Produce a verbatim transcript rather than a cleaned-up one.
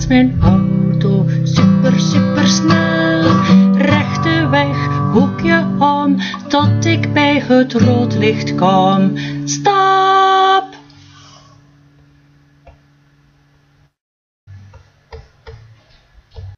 mijn auto super, super snel. Rechte weg, hoekje om, tot ik bij het rood licht kom. Stop!